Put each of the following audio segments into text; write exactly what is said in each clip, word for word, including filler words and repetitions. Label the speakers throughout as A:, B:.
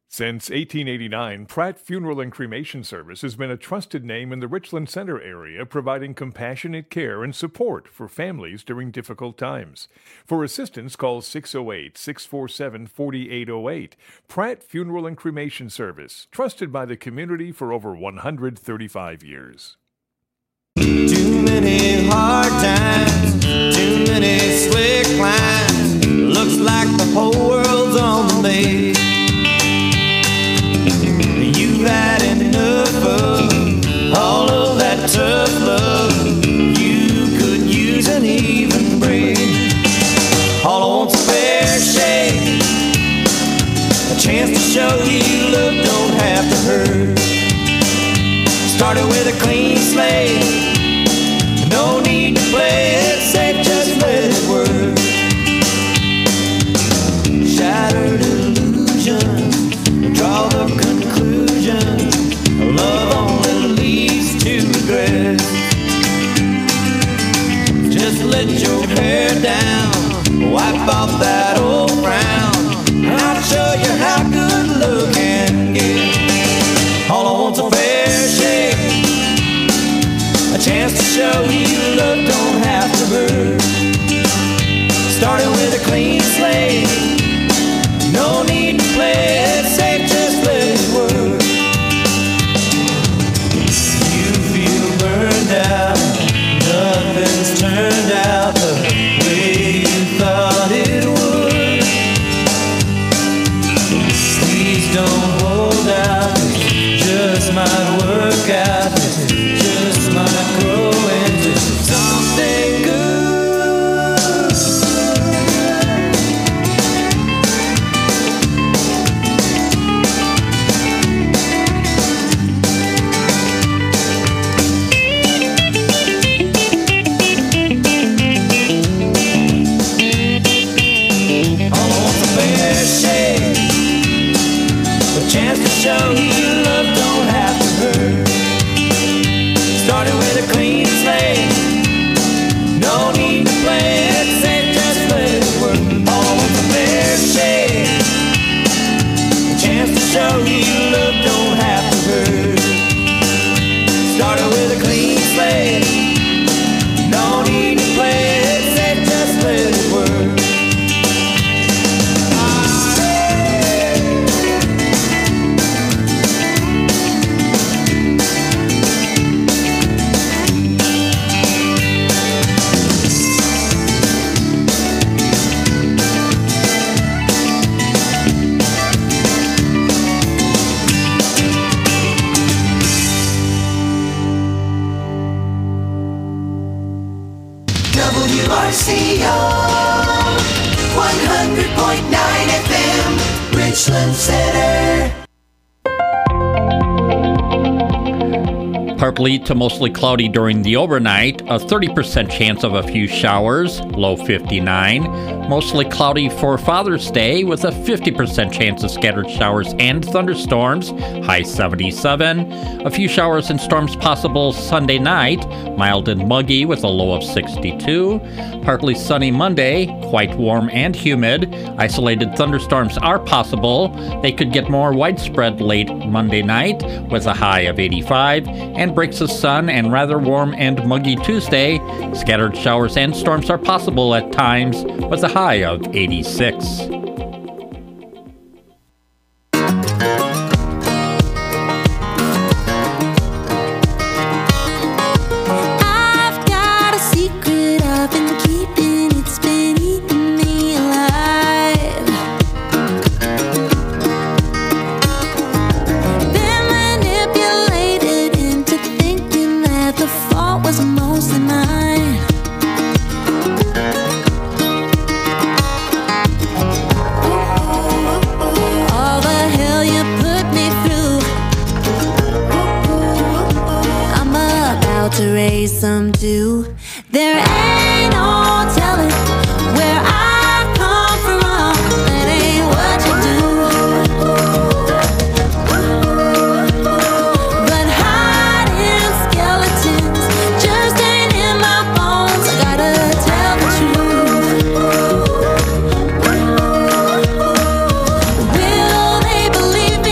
A: Since eighteen eighty-nine, Pratt Funeral and Cremation Service has been a trusted name in the Richland Center area, providing compassionate care and support for families during difficult times. For assistance, call six oh eight, six four seven, four eight oh eight. Pratt Funeral and Cremation Service, trusted by the community for over one hundred thirty-five years.
B: Too many hard times, too many slick lines. Looks like the whole world's on the base. You've had enough of all of that tough love. You could use an even break. All I want's a fair shake, a chance to show you love don't have to hurt. Started with a clean slate, no need to play it safe, just let it work. Shattered illusions, draw the conclusion, love only leads to regret. Just let your hair down, wipe off that old frown, and I'll show you how good love can get. All I want's a fair shake, a chance to show you love don't have to hurt. Starting with a clean slate, no need to play it safe, just let it work. You feel burned out, nothing's turned out the way you thought it would. Please don't hold out, it just might work out. Just might grow into something good. All I want's a fair shake, a chance to show you love don't have to hurt. Started with a clean slate, no need to play it safe, just let it work. All I want's a fair shake, a chance to show you love don't have to hurt. Started with a clean slate, no need to play it safe, just let it work.
C: W R C O one hundred point nine F M, Richland Center.
D: Partly to mostly cloudy during the overnight, a thirty percent chance of a few showers, low fifty-nine. Mostly cloudy for Father's Day with a fifty percent chance of scattered showers and thunderstorms, high seventy-seven. A few showers and storms possible Sunday night, mild and muggy with a low of sixty-two. Partly sunny Monday, quite warm and humid. Isolated thunderstorms are possible. They could get more widespread late Monday night with a high of eighty-five. And breaks of sun and rather warm and muggy Tuesday. Scattered showers and storms are possible at times with a high of eighty-six.
E: Some do. There ain't no telling where I come from. That ain't what you do. But hiding skeletons just ain't in my bones. I gotta tell the truth. Will they believe me?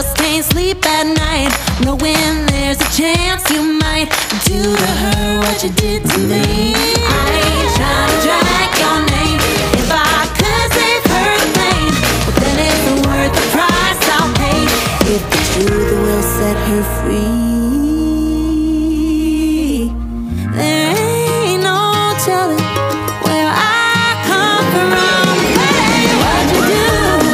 E: just can't sleep at night, knowing there's a chance you might do to her what you did to me. I ain't trying to drag your name. If I could save her the pain, well then it's worth the price I'll pay. If the truth will set her free. There ain't no telling where I come from. Hey, what you do?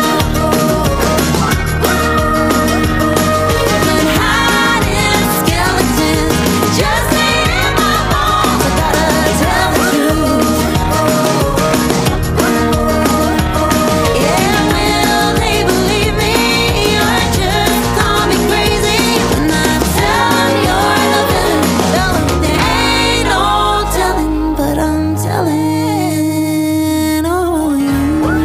E: But hiding skeletons just ain't in my bones. I gotta tell the truth. Yeah, will they believe me or just call me crazy when I tell them you're the villain? Tell them there ain't no telling, but I'm telling. Oh, you.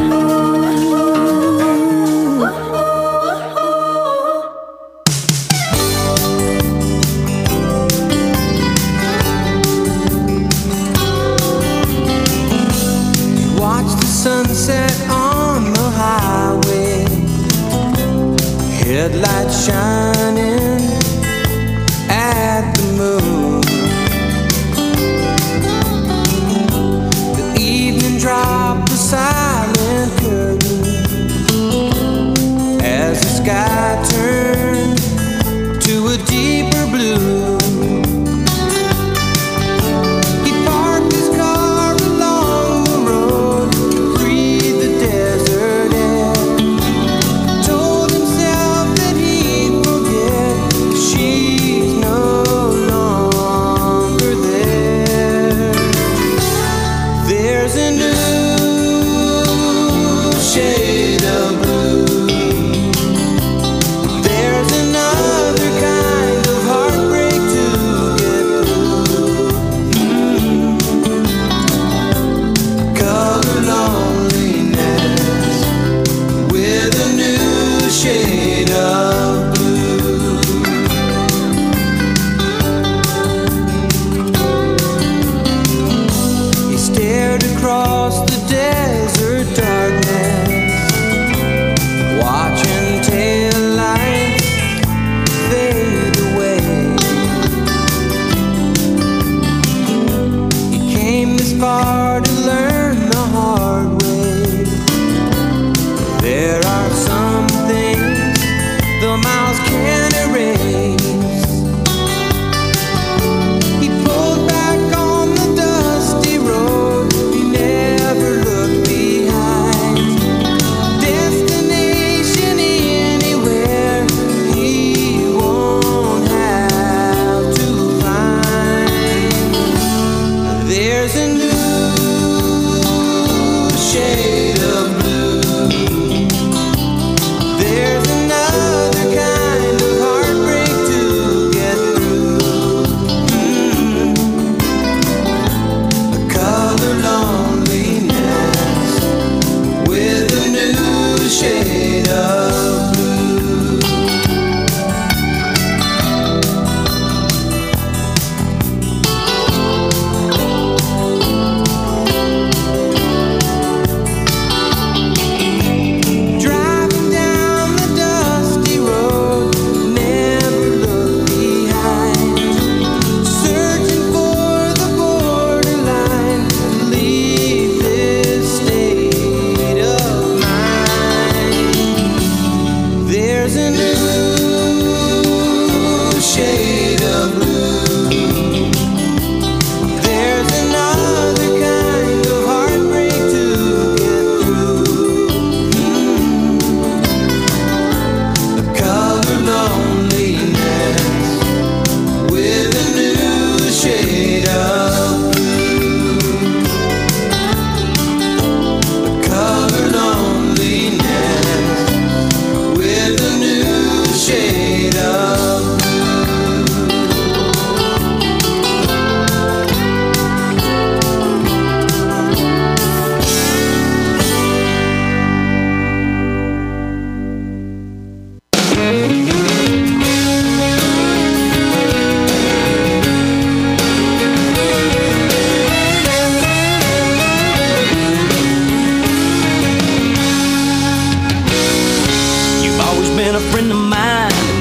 B: Watch the sunset on the highway, headlights shining at the moon. The evening dropped a silent curtain as the sky turned to a deeper blue. He parked his car along the road, breathed the desert air, told himself that he'd forget she's no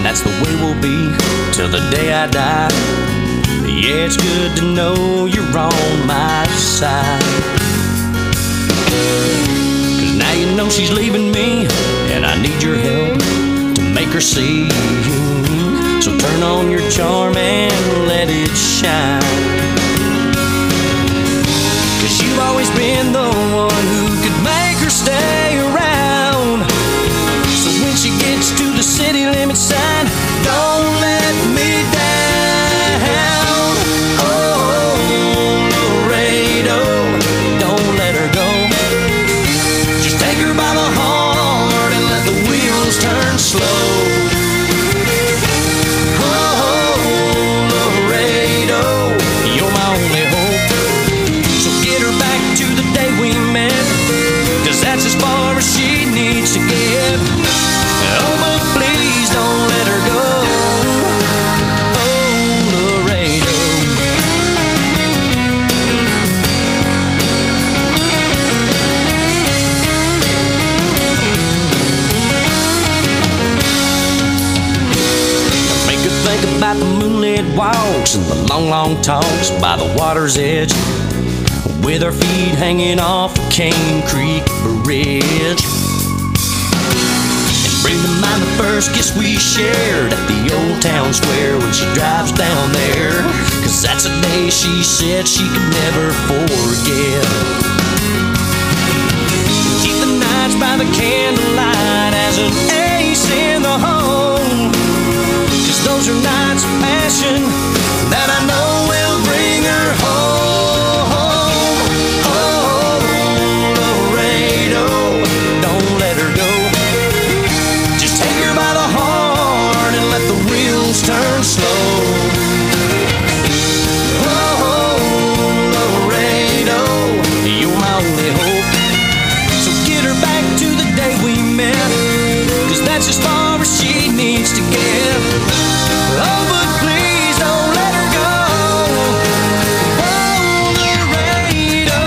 F: that's the way we'll be till the day I die. Yeah, it's good to know you're on my side. Cause now you know she's leaving me, and I need your help to make her see. So turn on your charm and let it shine. Cause you've always been the one who could make her stay around. So when she gets to the city limit sign, don't let me down. Oh, Laredo, don't let her go. Just take her by the heart and let the wheels turn slow. That's as far as she needs to get. Oh, but please don't let her go. Oh, Laredo. Make her think about the moonlit walks and the long, long talks by the water's edge, with our feet hanging off a Cane Creek bridge. And bring to mind the first kiss we shared at the old town square when she drives down there. Cause that's a day she said she could never forget. And keep the nights by the candlelight as an ace in the home. Cause those are nights of passion that I know will bring her home. Turn slow. Oh, Laredo, you're my only hope. So get her back to the day we met, cause that's as far as she needs to get. Oh, but please don't let her go. Oh, Laredo.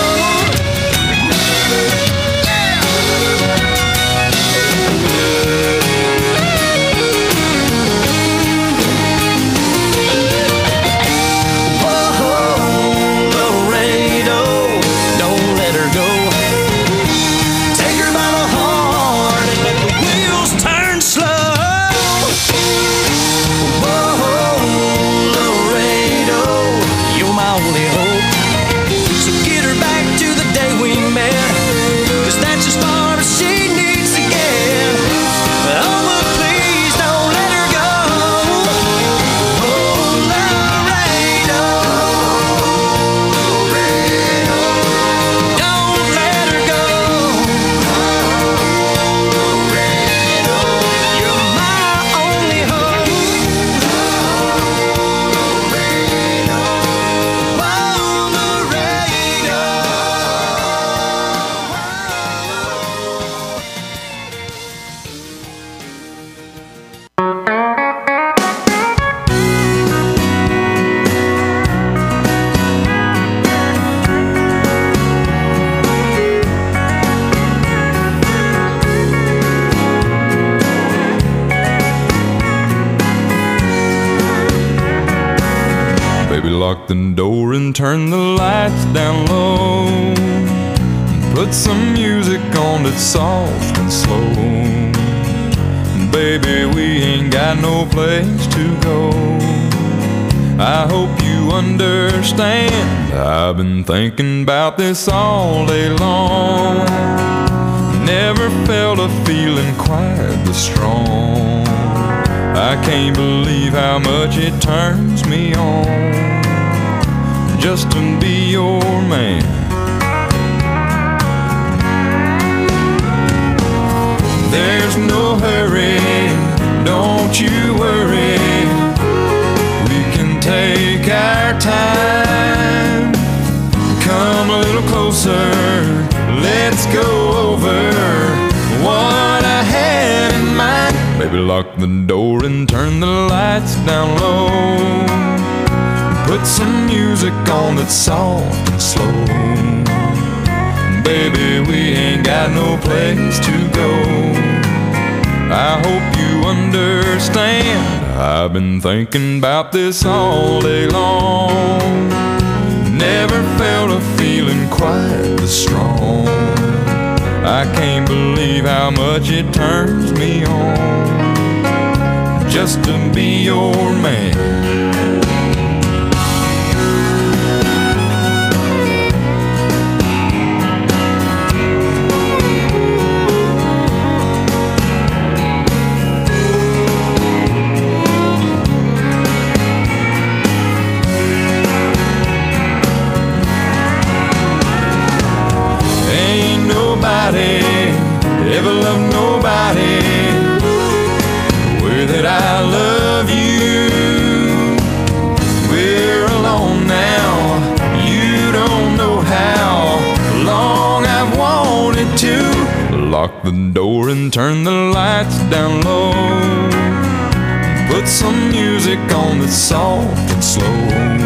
G: Lock the door and turn the lights down low. Put some music on that's soft and slow. Baby, we ain't got no place to go. I hope you understand. I've been thinking about this all day long. Never felt a feeling quite this strong. I can't believe how much it turns me on just to be your man. There's no hurry, don't you worry. We can take our time. Come a little closer, let's go over what I had in mind. Baby, lock the door and turn the lights down low. Put some music on that's soft and slow. Baby, we ain't got no place to go. I hope you understand. I've been thinking about this all day long. Never felt a feeling quite this strong. I can't believe how much it turns me on just to be your man. Ever loved nobody the way that I love you. We're alone now. You don't know how long I've wanted to lock the door and turn the lights down low. Put some music on that's soft and slow.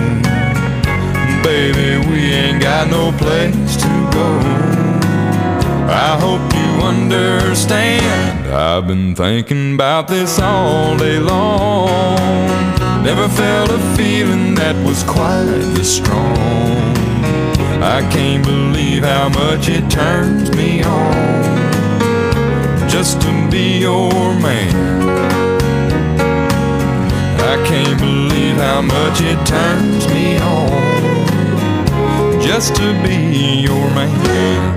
G: Baby, we ain't got no place to go. I hope you understand. I've been thinking about this all day long. Never felt a feeling that was quite this strong. I can't believe how much it turns me on just to be your man. I can't believe how much it turns me on just to be your man.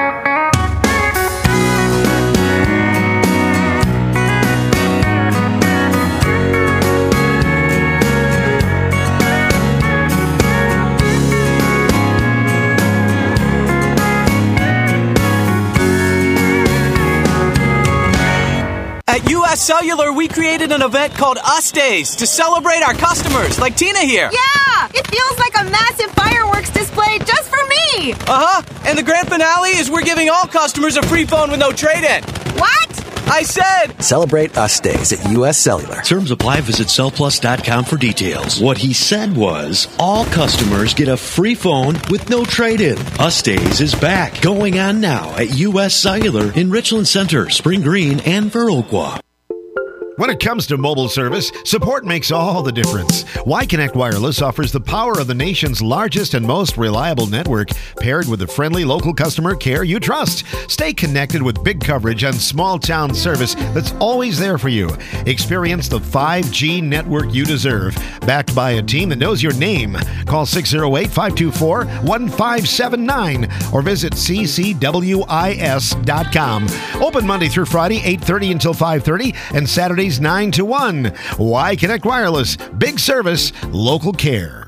F: At U S Cellular, we created an event called Us Days to celebrate our customers, like Tina here.
H: Yeah! It feels like a massive fireworks display just for me!
F: Uh-huh. And the grand finale is we're giving all customers a free phone with no trade-in.
H: What?
F: I said...
I: Celebrate Us Days at U S Cellular.
J: Terms apply. Visit cell plus dot com for details. What he said was, all customers get a free phone with no trade-in. Us Days is back. Going on now at U S Cellular in Richland Center, Spring Green, and Viroqua.
K: When it comes to mobile service, support makes all the difference. Y-Connect Wireless offers the power of the nation's largest and most reliable network, paired with the friendly local customer care you trust. Stay connected with big coverage and small-town service that's always there for you. Experience the five G network you deserve, backed by a team that knows your name. Call six oh eight, five two four, one five seven nine or visit c c w i s dot com. Open Monday through Friday, eight thirty until five thirty, and Saturdays nine to one. Y-Connect Wireless. Big service, local care.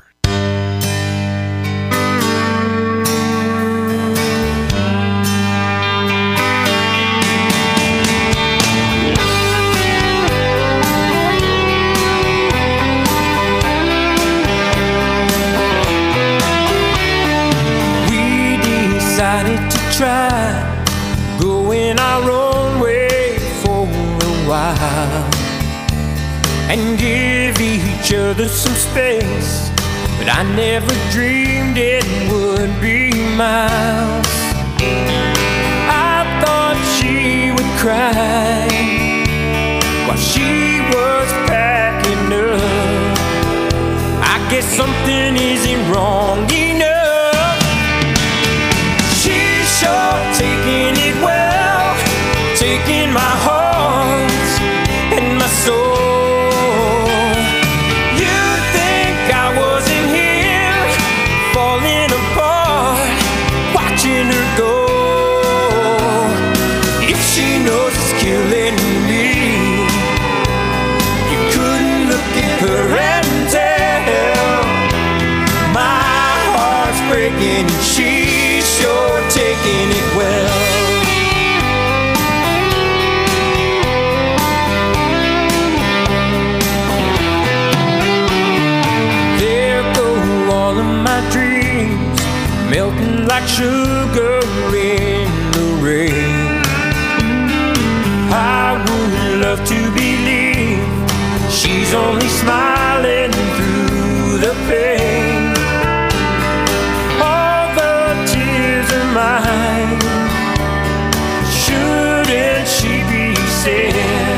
B: We decided to try going our own way for a while and give each other some space, but I never dreamed it would be miles. I thought she would cry while she was packing up. I guess something isn't wrong enough. She's sure taking it well, taking my heart and my soul. And she's sure taking it well. There go all of my dreams, melting like sugar in the rain. I would love to believe she's only smiling through the pain. Mine. Shouldn't she be sad?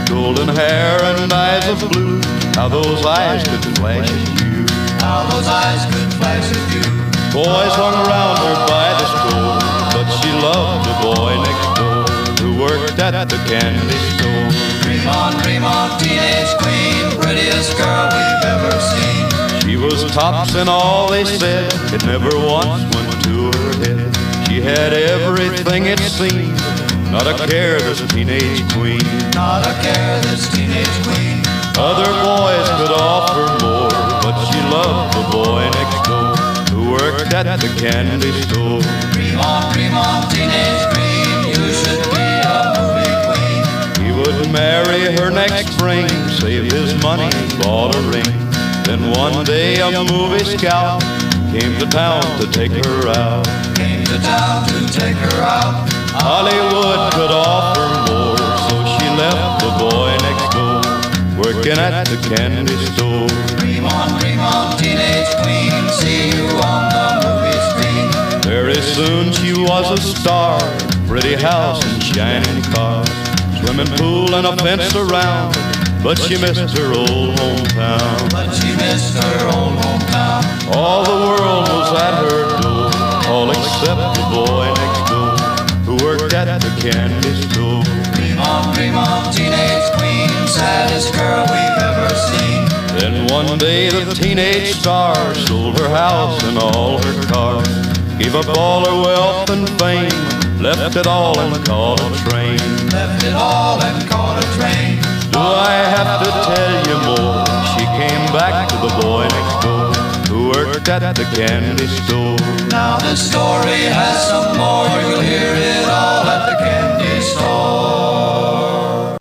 G: golden hair and eyes of blue. How those eyes could flash at you.
B: How those eyes could flash at you.
G: Boys hung around her by the store, but she loved the boy next door who worked at the candy store.
B: Dream on, dream on, teenage queen, prettiest girl we've ever seen.
G: She was tops in all they said, it never once went to her head. She had everything it seemed, not a care, this teenage queen.
B: Not a care, this teenage queen.
G: Other boys could offer more, but she loved the boy next door who worked at the candy store.
B: Dream on, dream on, teenage queen, you should be a movie queen.
G: He would marry her next spring, save his money, bought a ring. Then one day a movie scout came to town to take her out.
B: Came to town to take her out.
G: Hollywood could offer more, so she left the boy next door, working at the candy store.
B: Dream on, dream on, teenage queen, see you on the movie screen.
G: Very soon she was a star, pretty house and shining cars, swimming pool and a fence around, but she missed her old hometown.
B: But she missed her old hometown.
G: All the world was at her door, all except the boy next door who worked at the candy store.
B: Dream on, dream on, teenage queen, saddest girl we've ever seen.
G: Then one day the teenage star sold her house and all her cars, gave up all her wealth and fame, left it all and caught a train.
B: Left it all and caught a train.
G: Do I have to tell you more? She came back to the boy next door who worked at the candy store.
B: Now the story has some more, you'll hear it all at the candy store.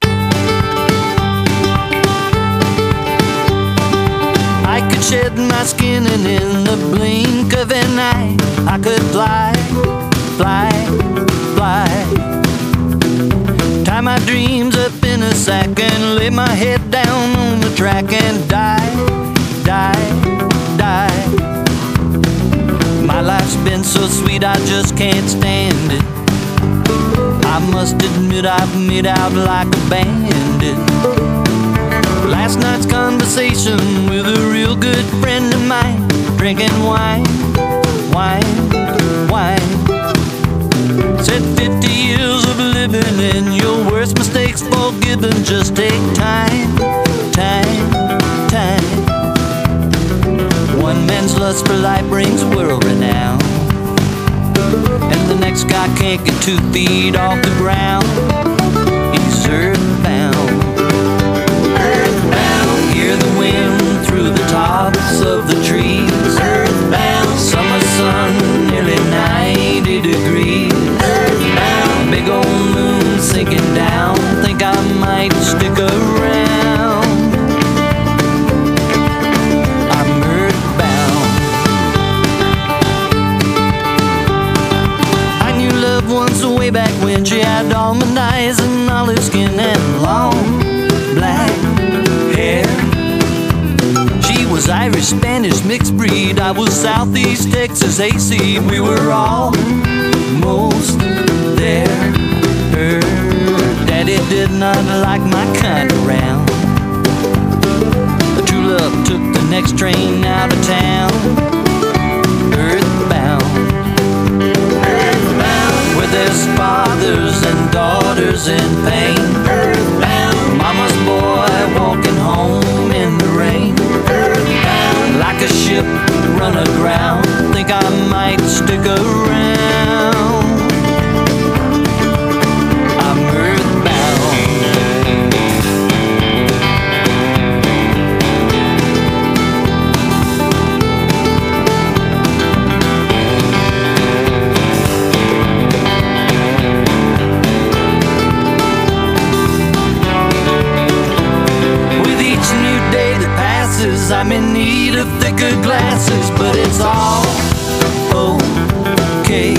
F: I could shed my skin and in the blink of an eye I could fly, fly, fly. Tie my dreams up in a sack and lay my head down on the track and die, die, die. My life's been so sweet I just can't stand it. I must admit I've made out like a bandit. Last night's conversation with a real good friend of mine, drinking wine, wine, wine. Said fifty years of living and your worst mistakes forgiven. Just take time, time, time. One man's lust for life brings world renown, and the next guy can't get two feet off the ground. He's earthbound, earthbound. Hear the wind through the tops of the trees. Earthbound, summer sun, nearly ninety degrees. Earthbound, big old moon sinking down. Think I might stick around. I'm earthbound. I knew love once way back when she had almond eyes and olive skin and long black hair. She was Irish, Spanish, mixed breed. I was Southeast Texas, A C. We were almost there. Her daddy did not like my kind of round. The true love took the next train out of town. Earthbound, earthbound, where there's fathers and daughters in pain. Earthbound, mama's boy walking home in the rain. Earthbound, like a ship run aground. Think I might stick around. I'm earthbound. With each new day that passes, I'm in need of thicker glasses, but it's all okay.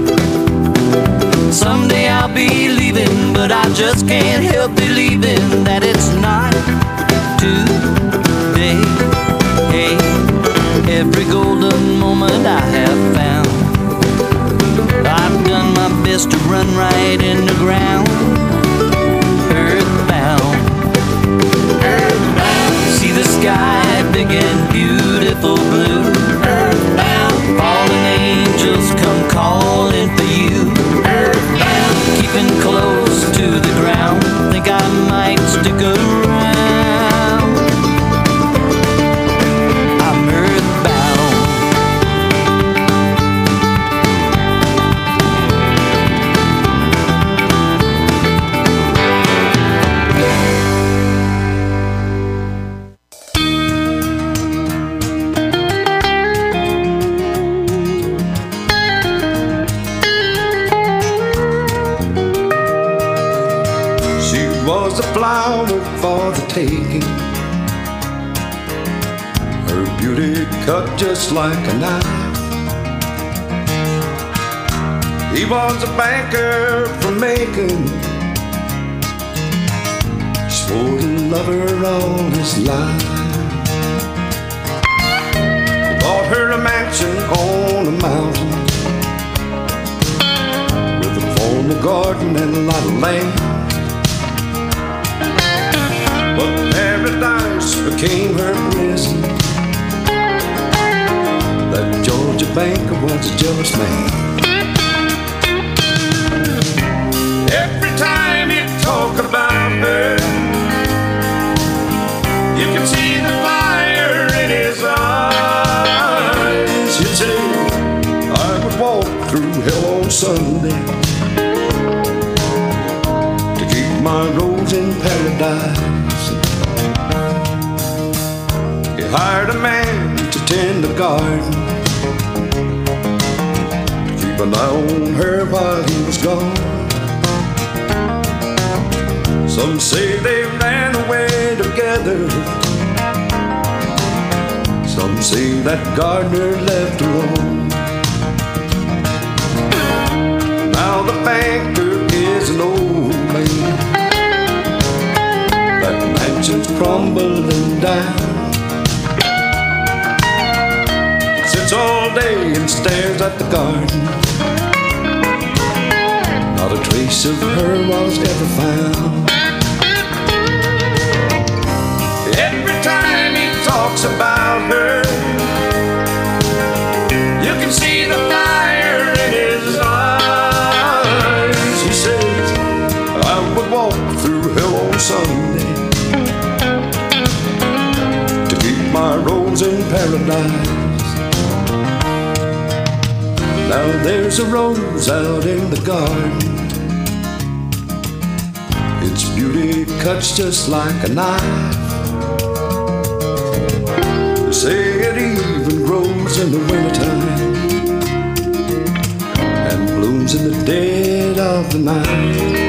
F: Someday I'll be leaving, but I just can't help believing that it's not today. Hey, every golden moment I have found, I've done my best to run right in the ground. Earthbound,
L: taking. Her beauty cut just like a knife. He was a banker from Macon, swore to love her all his life. He bought her a mansion on a mountain with a formal garden and a lot of land. But paradise became her prison. That Georgia banker was a jealous man. Every time you talk about her, you can see the fire in his eyes. He'd say, I would walk through hell on Sunday to keep my rose in paradise. He hired a man to tend the garden, keep an eye on her while he was gone. Some say they ran away together, some say that gardener left alone. Now the banker is an old man, that mansion's crumbling down. Sits all day and stares at the garden, not a trace of her was ever found. Every time he talks about her, you can see the fire in his eyes. He says, I would walk through hell on Sunday to keep my rose in paradise. Now there's a rose out in the garden, its beauty cuts just like a knife. Say it even grows in the wintertime and blooms in the dead of the night.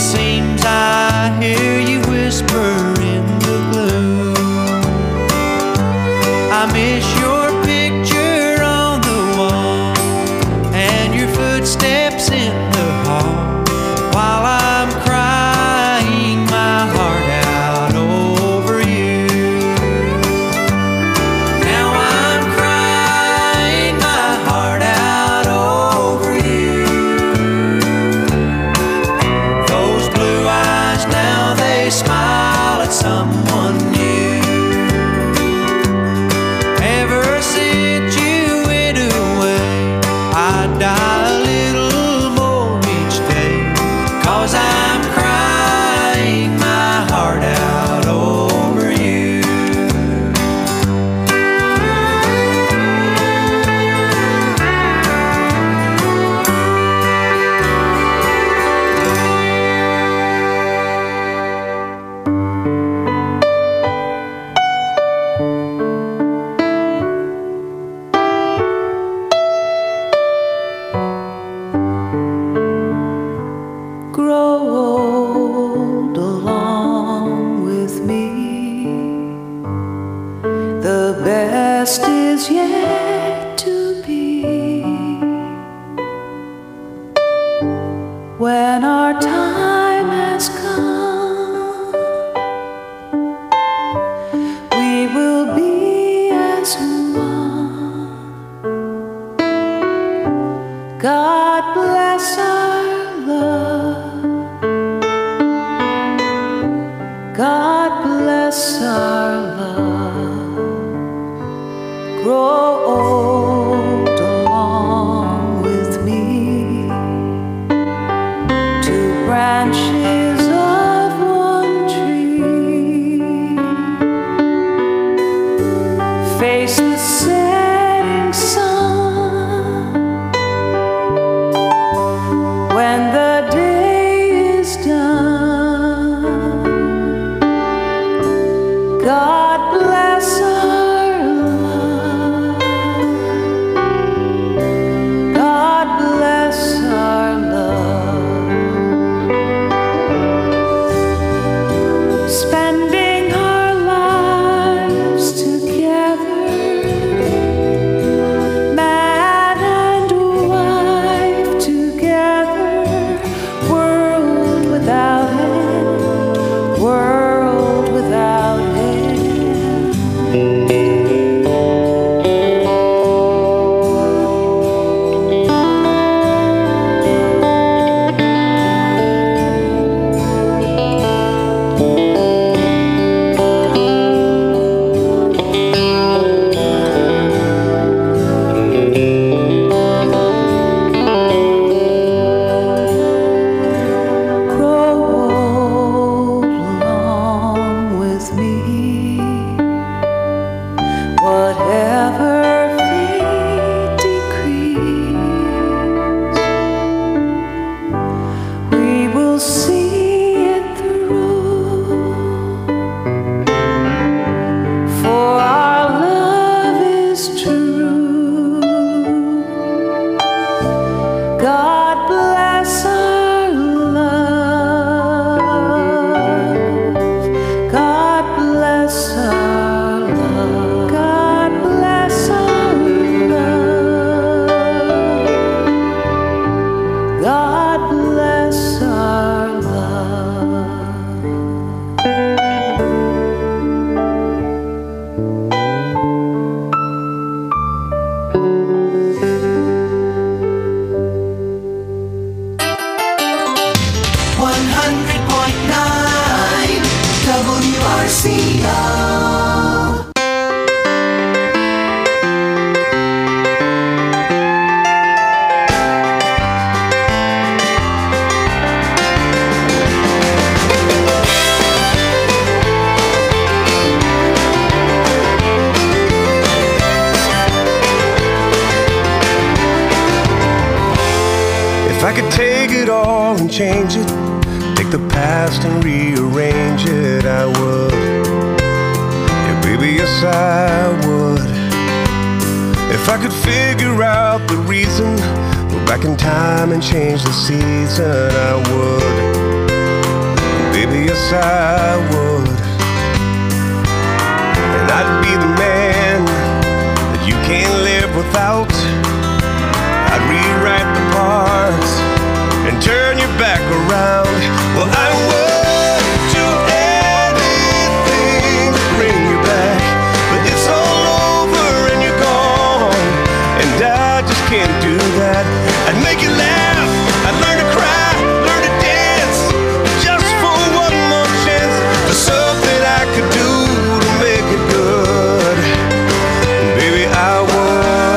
F: seems I hear you whisper in the gloom. I miss your picture on the wall and your footsteps in the hall while I'm crying my heart out over you. Now I'm crying my heart out over you. Those blue eyes now, they smile at someone new. Ever since you went away, I die a little more each day, 'cause I'm crying my heart out over you.
E: Grow old along with me. The best is yet to be. When our time has come, we will be as one. God bless our love. God bless our love. Grow old along with me. Two branches of one tree face the setting sun. When the day is done, God bless our love. God bless our love. Spending our lives together, man and wife together, world without end, world without end. Grow old along with me. Whatever fate decrees, we will see it through. For our love is true. God bless our love. God bless our love. God bless our love. God bless our love.
C: one hundred point nine W R C O.
M: If I could take it all and change it, take the past and rearrange it, I would. Yeah, baby, yes, I would. If I could figure out the reason, go back in time and change the season, I would. yes I would. And I'd be the man that you can't live without. I'd rewrite the parts and turn your back around. Well, I would do anything to bring you back, but it's all over and you're gone, and I just can't do that. I'd make you laugh, I'd learn to cry, learn to dance, just for one more chance, for something I could do to make it good. Baby, I would.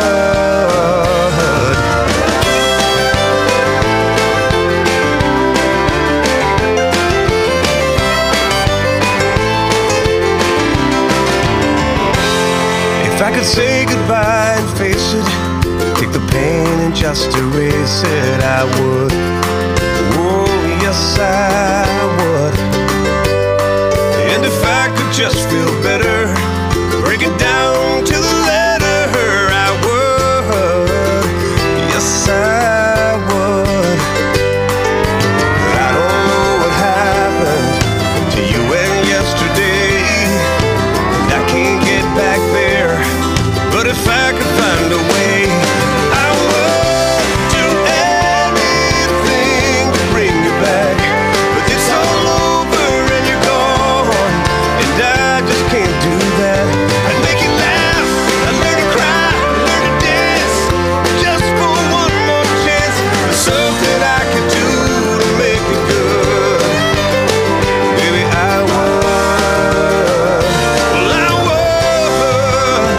M: If I could say goodbye and face it, take the pain and just erase it, I would. Oh, yes, I would. And if I could just feel better, break it down to the letter, I would. Yes, I would. But I don't know what happened to you and yesterday, and I can't get back there. But if I could find a way, I would do anything to bring you back. But it's all over and you're gone, and I just can't do that. I'd make you laugh, I'd learn to cry, learn to dance, just for one more chance, for something I could do to make it good. Baby, I would. Well, I would.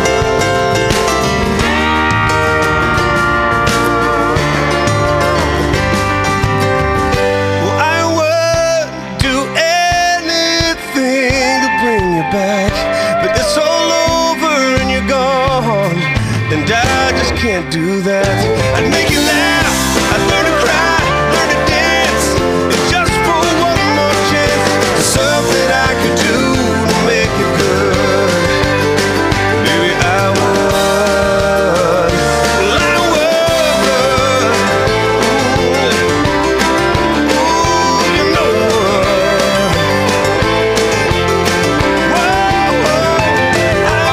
M: Well, I would do anything to bring you back, but it's all over and you're gone, and I just can't do that. I'd make you laugh, I'd learn to cry, learn to dance, just for one more chance, something I could do to make it good. Baby, I would. Well, I would. Ooh, you know I would. Whoa, whoa, I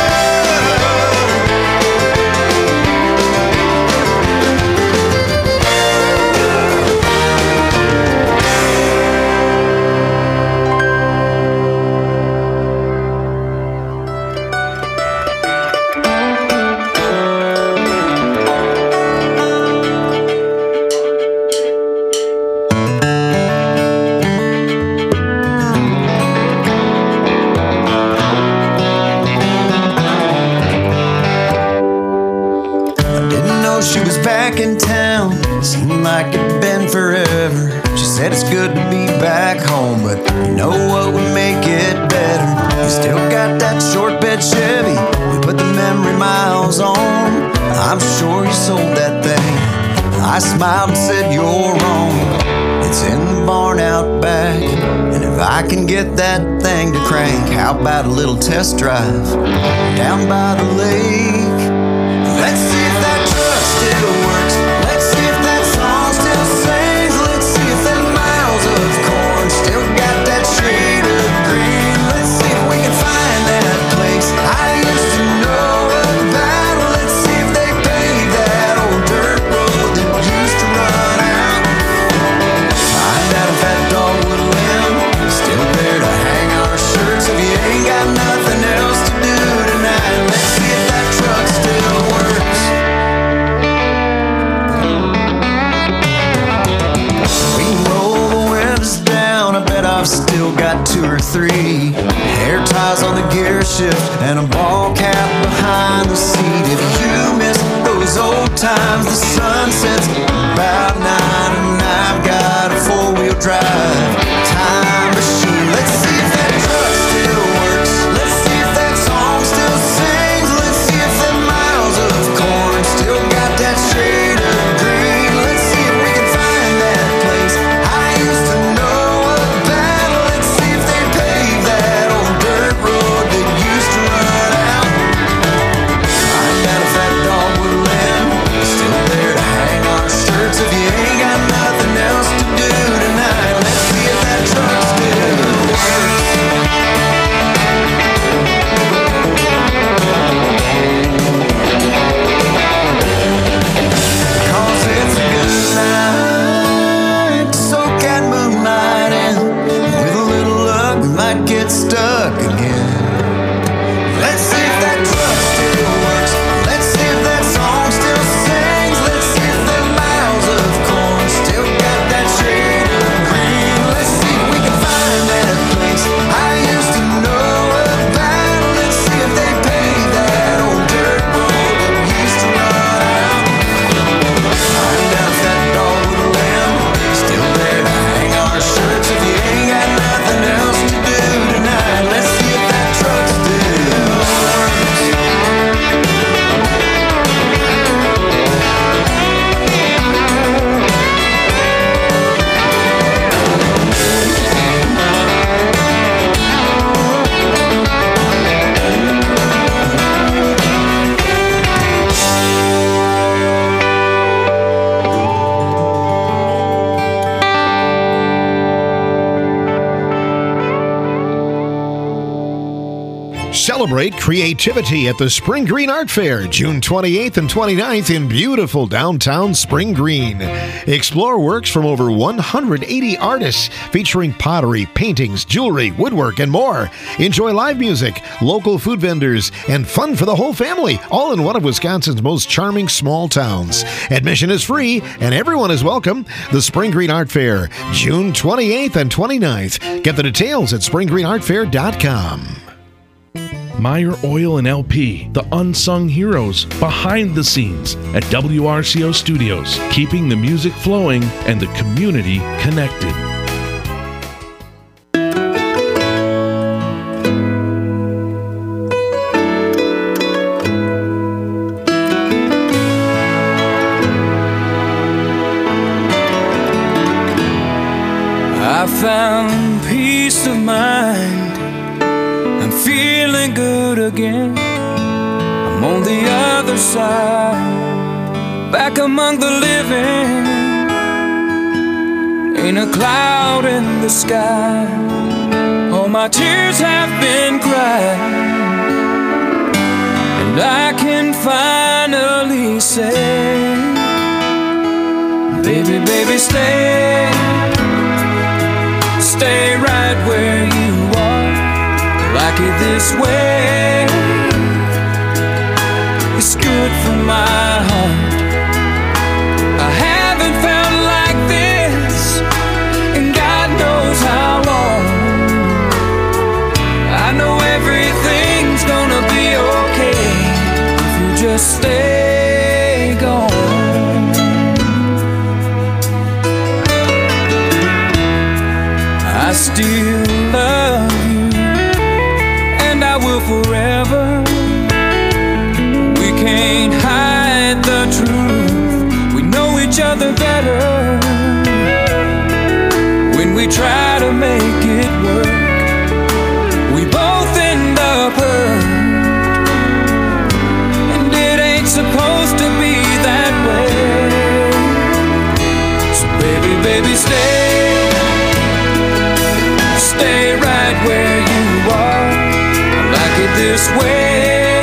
F: Didn't know she was back in town. Seemed like it'd been forever. She said it's good to be back home, but you know what would make it better? You still got that short bed Chevy we put the memory miles on. I'm sure you sold that thing. I smiled and said you're wrong. It's in the barn out back, and if I can get that thing to crank, how about a little test drive down by the lake? Let's see if that truck still works. Let's see if that song still sings. Let's see if them miles of corn still got that shade of green. Let's see if we can find that place I used to know about. Let's see if they paved that old dirt road that used to run out. Find out if that dogwood limb is still there to hang our shirts if you ain't got nothing else to do tonight. Let's see if that truck still works. We can roll the windows down. I bet I've still got two or three hair ties on the gear shift and a ball cap behind the seat. If you miss those old times, the sun sets about nine, and I've got a four-wheel drive time machine. Let's see if that truck still works. Let's see if that song still sings. Let's see if them miles of corn still got that shade of green. Let's see if we can find that place I used to know about. Let's see if they paved that old dirt road that used to run out. Find out if that dogwood limb is still there to hang our shirts if you ain't
L: might get stuck again. Let's see if that truck still works. Let's see if that song still sings. Let's see if the miles of corn still got that shade of green. Let's see if we can find that place I used to know about. Let's see if they paved that old dirt road that we used to run out. Find out if that dogwood limb still there to hang our shirts. If you ain't got nothing else to do tonight, let's see if that truck still works.
K: Celebrate creativity at the Spring Green Art Fair, June twenty-eighth and twenty-ninth in beautiful downtown Spring Green. Explore works from over one hundred eighty artists featuring pottery, paintings, jewelry, woodwork, and more. Enjoy live music, local food vendors, and fun for the whole family, all in one of Wisconsin's most charming small towns. Admission is free, and everyone is welcome. The Spring Green Art Fair, June twenty-eighth and twenty-ninth. Get the details at spring green art fair dot com.
N: Meyer Oil and L P, the unsung heroes behind the scenes at W R C O Studios, keeping the music flowing and the community connected.
F: I found peace of mind. I'm feeling good again. I'm on the other side, back among the living. Ain't a cloud in the sky. All my tears have been cried, and I can finally say, baby, baby, stay. Stay right where you are. Like it this way, it's good for my heart. I haven't felt like this in God knows how long. I know everything's gonna be okay if you just stay gone. I still love you, I will forever. We can't hide the truth. We know each other better. When we try to make it work, we both end up hurt. And it ain't supposed to be that way. So baby, baby, stay. Stay right where you are. This way,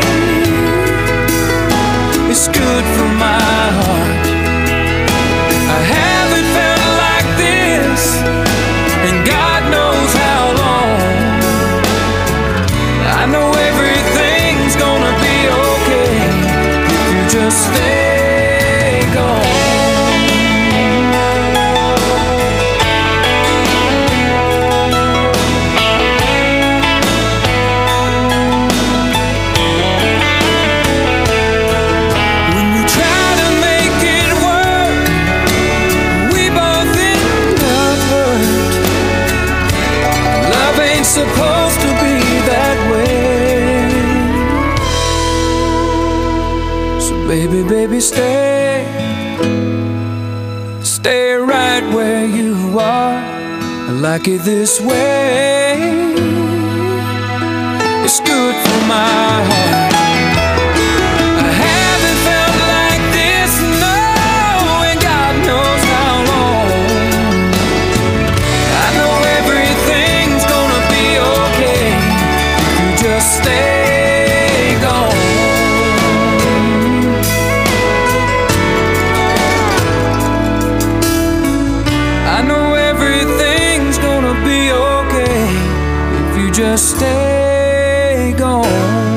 F: it's good for my heart. I haven't felt like this in God knows how long. I know everything's gonna be okay if you just stay gone. Supposed to be that way. So baby, baby, stay. Stay right where you are. I like it this way. It's good for my heart. I haven't felt like this, no, and God knows how long. I know everything's gonna be okay if you just stay gone. I know everything's gonna be okay if you just stay gone.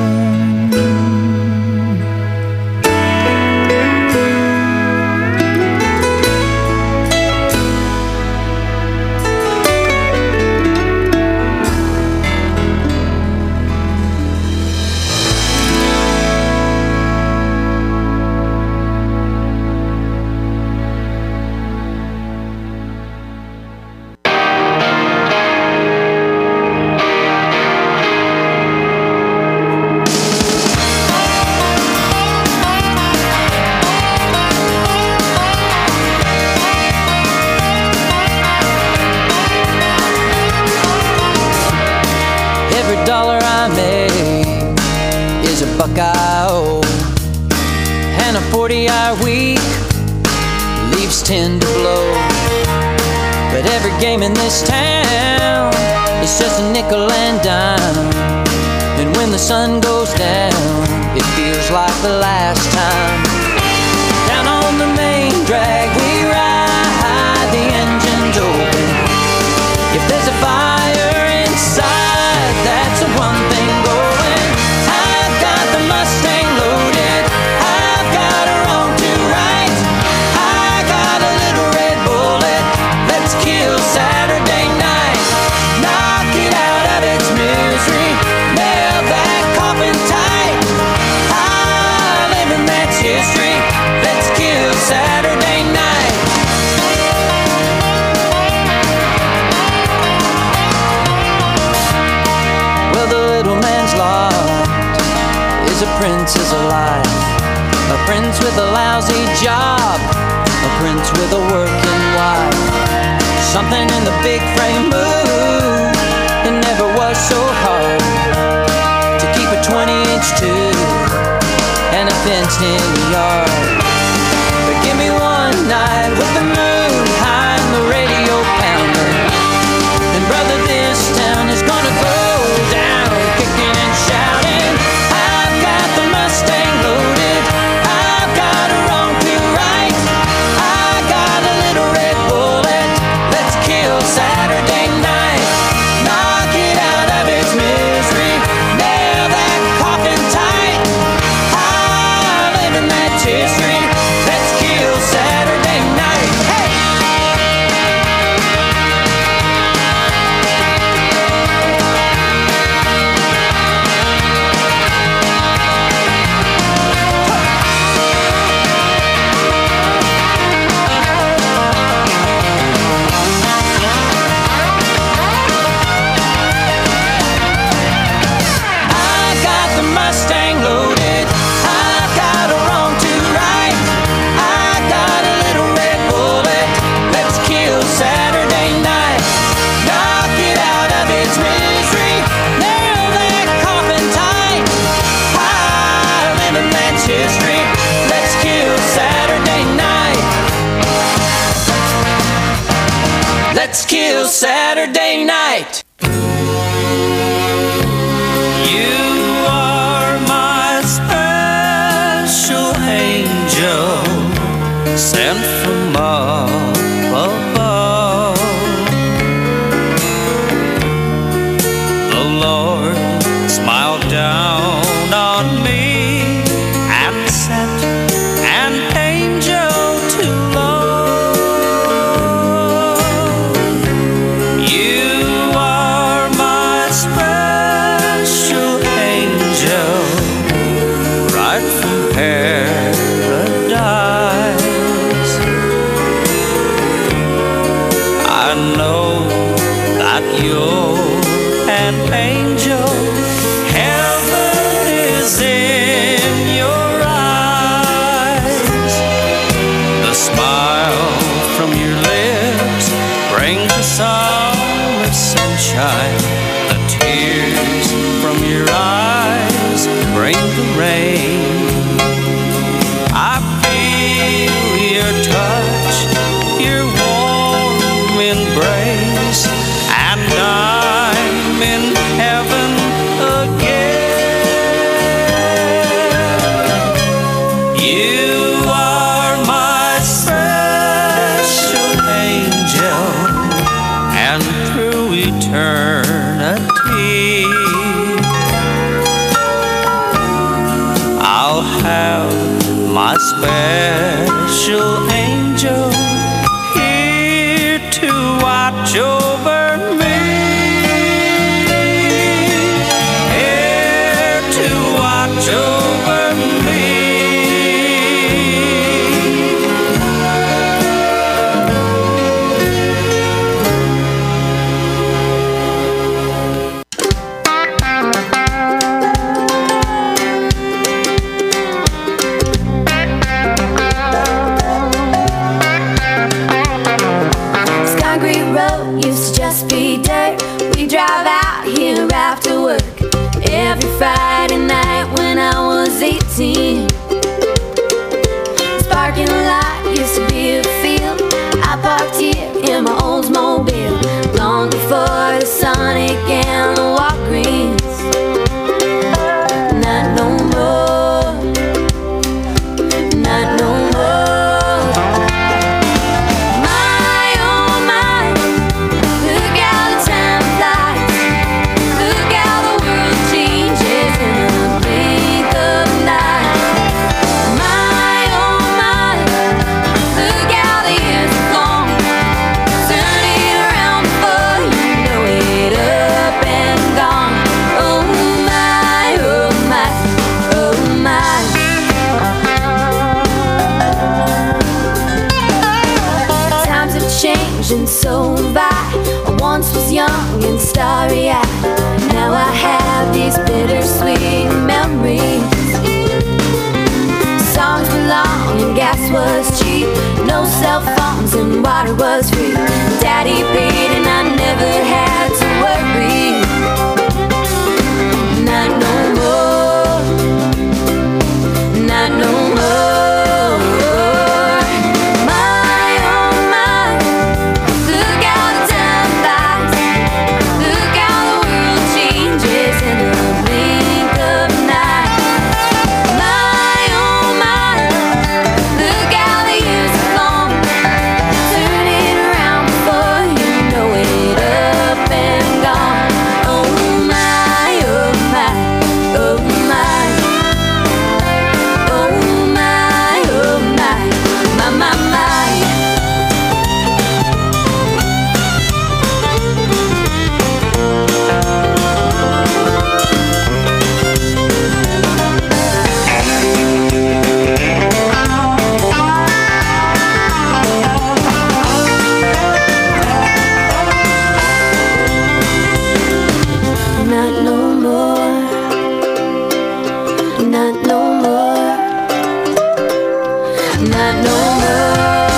F: Dollar I make is a buck I owe, and a forty-hour week leaves ten to blow. But every game in this town is just a nickel and dime, and when the sun goes down, it feels like the last time. Down on the main drag we ride, the engine's open. If there's a fire inside, that's the one thing going. I've got the Mustang loaded, I've got her on to right. I got a little red bullet, let's kill Saturday night. Knock it out of its misery, nail that coffin tight. I live and that's history, let's kill Saturday night. A prince is alive, a prince with a lousy job, a prince with a working wife. Something in the big frame move, it never was so hard to keep a twenty inch tube and a fenced in yard. But give me one night with the moon high and the radio pounding, and brother, this town is gonna go down kicking and shouting. Mustang loaded, I've got her on to right. I got a little red bullet, let's kill Saturday night. Knock it out of its misery, nail that coffin tight. I live in that history, let's kill Saturday night. Hey! Let's kill Saturday night. You are my special angel, sent from up above. The Lord smiled down on me and sent an angel to love. The tears from your eyes bring the rain. I feel your touch, your warm embrace, and I'm in heaven again. You are my special angel, and through eternity my special angel, here to watch over me, here to watch over me.
E: Every Friday night when I was eighteen, this parking lot used to be a field. I parked here in my Oldsmobile long before the Sonic and the Walgreens. Not no more, not no more. My oh my, look how the time flies. Look how the world changes in a blink of an eye. My oh my, look how the years have gone, turning around before you know it, up and gone. Oh my, oh my, oh my. Times have changed and so have I. I once was young and starry-eyed. Now I have these bittersweet memories. Songs were long and gas was cheap. No cell phones and water was free. Daddy paid and I never had to worry. Not no more, not no more. My oh my, look how the time flies. Look how the world changes in a blink of an eye. My oh my, look how the years have gone, turning around before you know it, up and gone. Oh my, oh my, oh my, oh my, oh my, my my my. Not no more, not no more, not no more.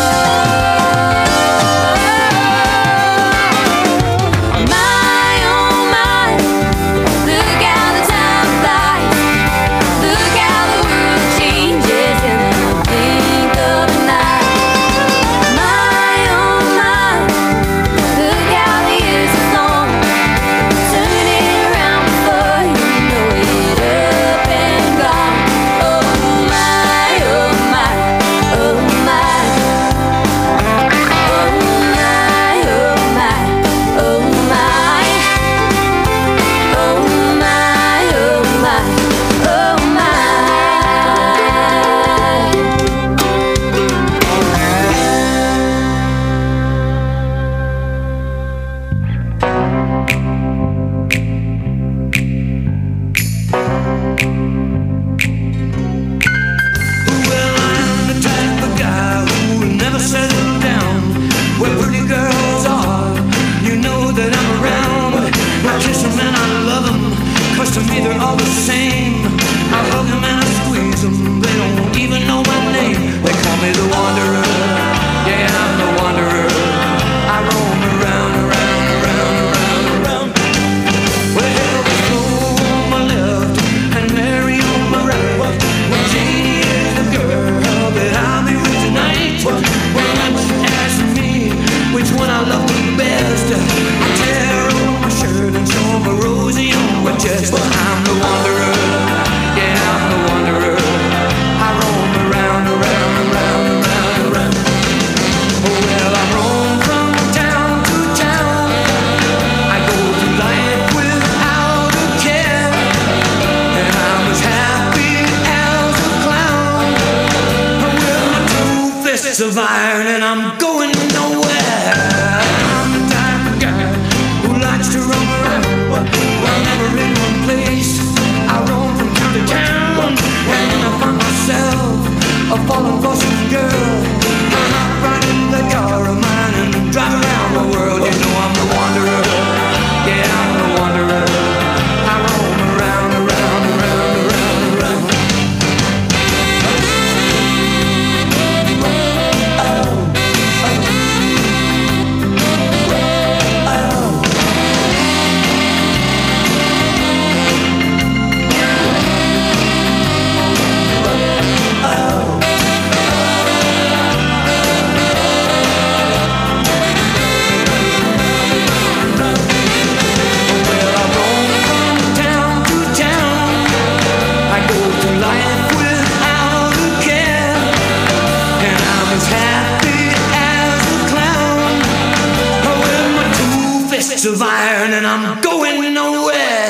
E: My oh my, look how the time flies. Look how the world changes in the blink of an eye. My oh my, look how the years have gone, turning around before you know it, up and gone. Oh my, oh my, oh my. Oh my, oh my, oh my. Oh my, oh my, oh my.
F: Well, I'm the type of guy who will never settle down where pretty girls are. You know that I'm around. I kiss them and I love them, 'cause to me they're all the same. I hug them and I squeeze them, they don't even know my name. They call me the wanderer, yeah, I'm the wanderer. I roam around, around, around, around, around. Well, Elvis on my left and Mary on my right. Well, Janie is the girl that I'll be with tonight. Well, ask me which one I love the best. I tear off my shirt and show my Rosie on my chest. Well, I'm the wanderer.
B: of iron and I'm going nowhere. I'm the type of guy who likes to roam around, but I'm never in one place. I roam from town to town, and I find myself a fallen for some girl. And I ride in the car of mine and drive around the world. You know I'm the wanderer. Yeah, I'm the wanderer. I roam around, around, around, around, around. Of iron and I'm going nowhere.